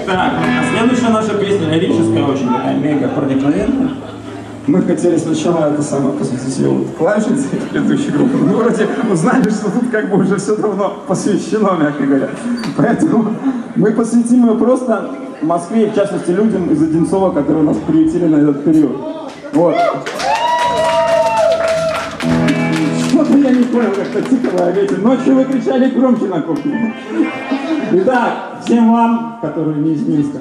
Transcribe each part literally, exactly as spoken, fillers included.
Так, а следующая наша песня лирическая, очень такая мега проникновенная. Мы хотели сначала это самое посвятить ее вот клавишнице предыдущей группы, но мы вроде узнали, что тут как бы уже все давно посвящено, мягко говоря. Поэтому мы посвятим ее просто Москве, в частности людям из Одинцова, которые нас приютили на этот период. Вот. Что-то я не понял, как-то тихо ветер. Ночью вы кричали громче на кухне. Итак, всем вам, которые не из Минска.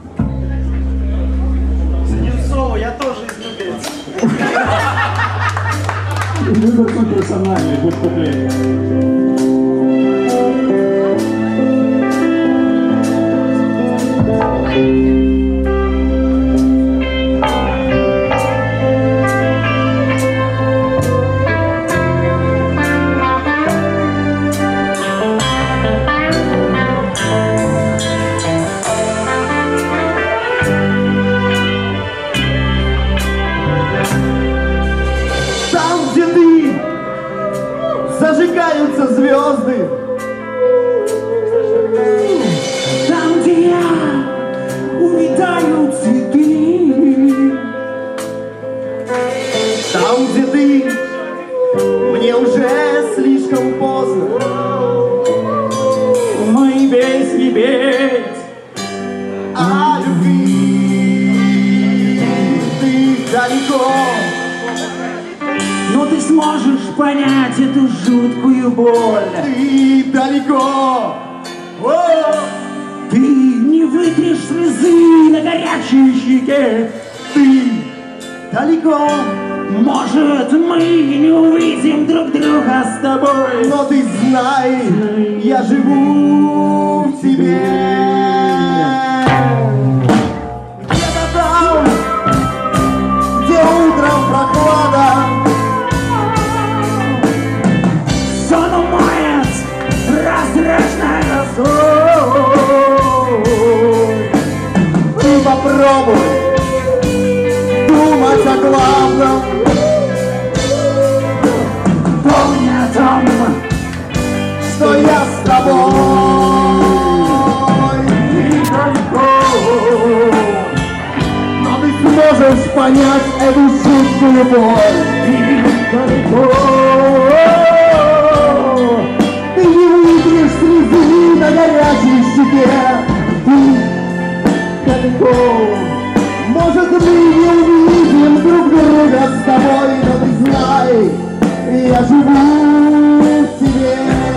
Из Одинцова, я тоже из Люберец. Выбор свой персональный, выступление. Зажигаются звезды. Там, где я увидаю цветы. Там, где ты, мне уже слишком поздно. Мои песни петь А любви ты далеко. Но ты сможешь понять эту жуткую боль. Ты далеко. О! Ты не вытрешь слезы на горячей щеке. Ты далеко. Может, мы не увидим друг друга с тобой. Но ты знай, я живу в тебе. Где-то там, где утром прохлада, Сон умоет прозрачной росой. ты попробуй думать о главном. Помни о том, Что я с тобой. ты далеко. Но ты сможешь понять эту жуткую боль. Ты далеко. Ты не выйдешь слезы на горячей щеке. Ты далеко. Может, мы не увидим друг друга с тобой, но ты знай, я живу в тебе.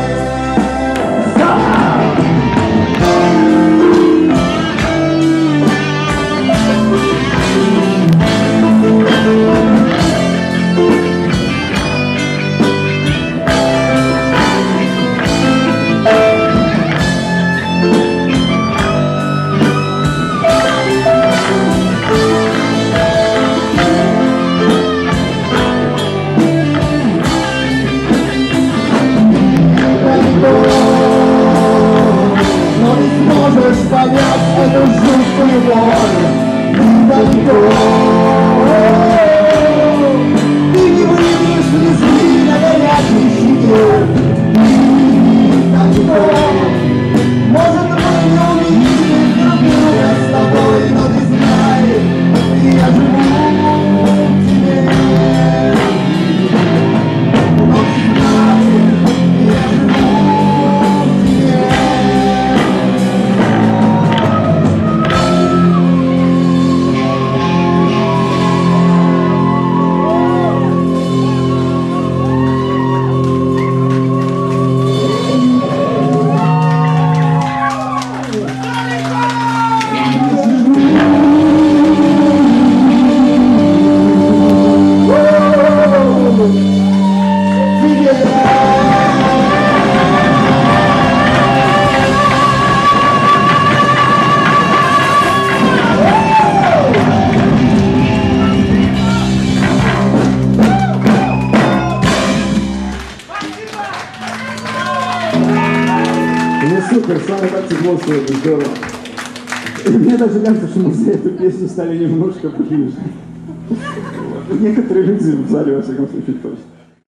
Но ты сможешь понять эту жуткую боль. Ты далеко. Ты не выйдешь слезы на горячей щеке. Ты далеко. Может, мы не увидим друг друга с тобой, но ты знай, я живу в тебе. Но ты знай, я живу в тебе. Ну супер, самое так тепло сегодня, здорово. И мне даже кажется, что мы за эту песню стали немножко ближе. Вот. Некоторые люди в зале, во всяком случае, точно.